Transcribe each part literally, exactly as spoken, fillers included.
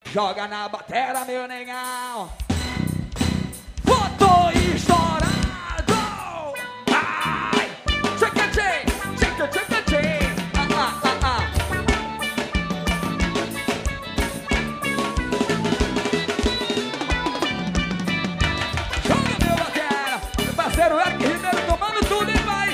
Joga na batera, meu negão. Foto estourado. Ai, tchica tchê, tchica tchica tchê. Ah, ah, ah, ah. Joga, meu batera. Meu parceiro Eric Ribeiro tomando tudo e vai.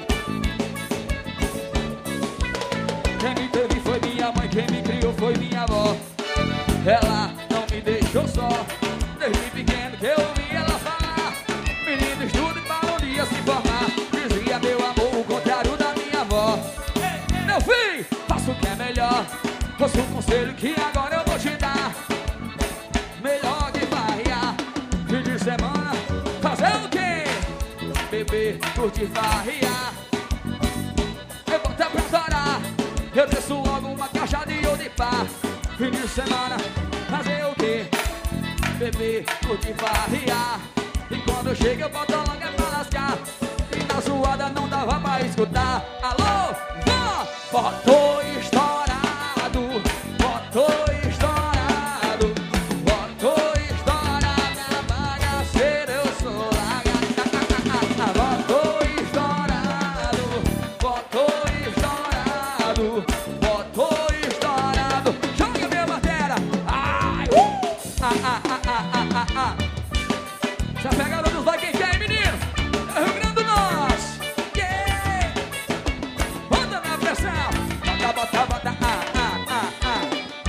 Quem me teve foi minha mãe, quem me criou foi minha avó. Ela não me deixou só, desde pequeno que eu ouvi ela falar. Menino, estude para um dia se formar. Dizia meu amor, o contrário da minha avó. Meu filho, faça o que é melhor. Ouça o conselho que agora eu vou te dar. Melhor que farrear, fim de semana, fazer o quê? Beber, curtir, farrear. Eu vou até preparar, eu desço logo uma caixa de ouro de pá. Fim de semana, fazer o quê? Beber, curtir, farrear. E quando eu chego eu boto logo é pra lascar. E na zoada não dava pra escutar. Alô, vó, botou estourado. Botou estourado. Botou estourado. Na bagaceira eu sou largado. Botou estourado. Botou estourado. Botou estourado. Joga minha batera. Ai, uh! Ah, ah, ah, ah, ah, ah, ah. Já pegaram dos vai quem quer, menino? É Rio Grande do Norte. Yeah! Bota na pressão. Bota, bota, bota. Ah, ah, ah, ah.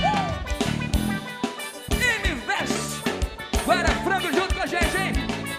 Uh! Investe. Guarda frango junto com a gente, hein?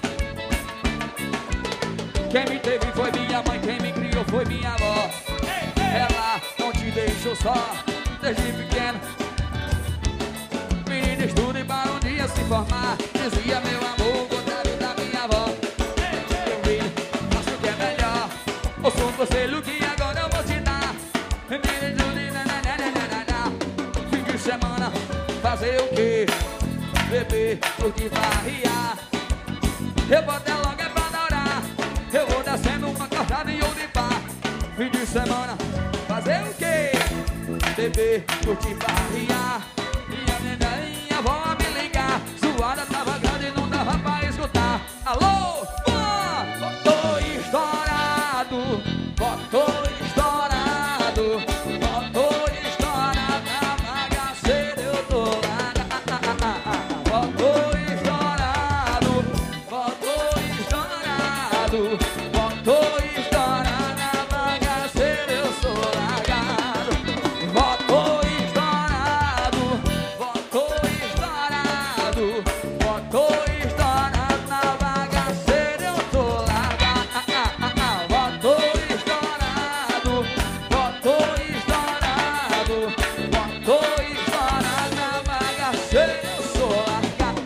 Quem me teve foi minha mãe, quem me criou foi minha avó. Ela não te deixou só, desde pequeno. Menino, estude para um dia se formar. Dizia meu amor, o contrário da minha avó. Meu filho, faça o que é melhor. Ouça um conselho que agora eu vou te dar. Menino, estude, nananana. Fim de semana, fazer o quê? Beber, curtir, farrear. Eu vou até logo é pra adorar. Eu vou descendo uma calçada e ouro de pá. Fim de semana, fazer o quê? Beber, curtir, farrear. E a neném vó me ligar. Suada tava grande e não dava pra escutar. Alô, vó, botou estourado. Botou estourado. Botou estourado. Na bagaceira eu tô lá. Botou estourado. Botou estourado. Botou estourado. Na bagaceira eu sou largado. Botou estourado. Botou estourado. Botou estourado. Na bagaceira eu tô largado. Botou estourado. Botou estourado. Botou estourado. Na bagaceira eu sou largado.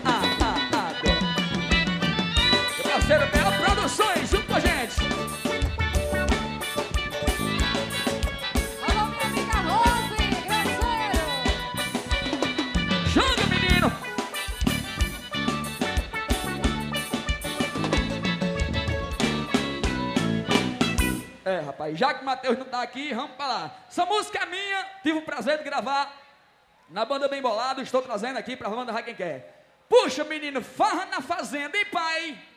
Meu parceiro Bel Produções, junto com a gente. Alô, minha amiga Rose, grosseiro. Joga, menino. É, rapaz, já que o Matheus não tá aqui, vamos pra lá. Essa música é minha, tive o prazer de gravar na banda Bem Bolado. Estou trazendo aqui pra banda Vai Quem Quer. Puxa, menino, farra na fazenda, hein, pai?